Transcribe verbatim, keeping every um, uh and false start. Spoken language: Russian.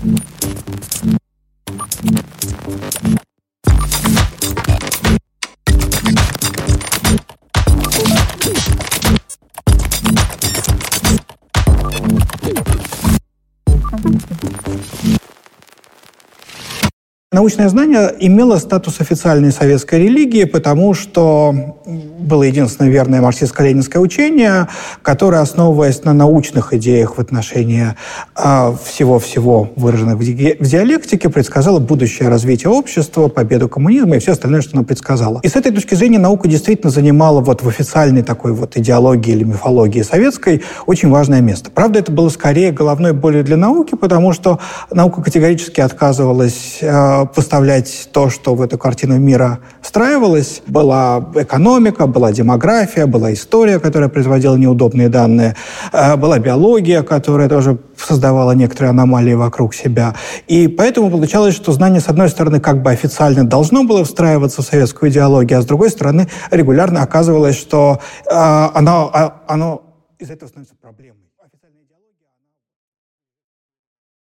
Научное знание имело статус официальной советской религии, потому что было единственное верное марксистско-ленинское учение, которое, основываясь на научных идеях в отношении э, всего-всего выраженных в, ди- в диалектике, предсказало будущее развитие общества, победу коммунизма и все остальное, что оно предсказало. И с этой точки зрения наука действительно занимала вот в официальной такой вот идеологии или мифологии советской очень важное место. Правда, это было скорее головной болью для науки, потому что наука категорически отказывалась э, поставлять то, что в эту картину мира встраивалось. Была экономика, была демография, была история, которая производила неудобные данные, была биология, которая тоже создавала некоторые аномалии вокруг себя. И поэтому получалось, что знание, с одной стороны, как бы официально должно было встраиваться в советскую идеологию, а с другой стороны, регулярно оказывалось, что э, оно, оно из этого становится проблемой.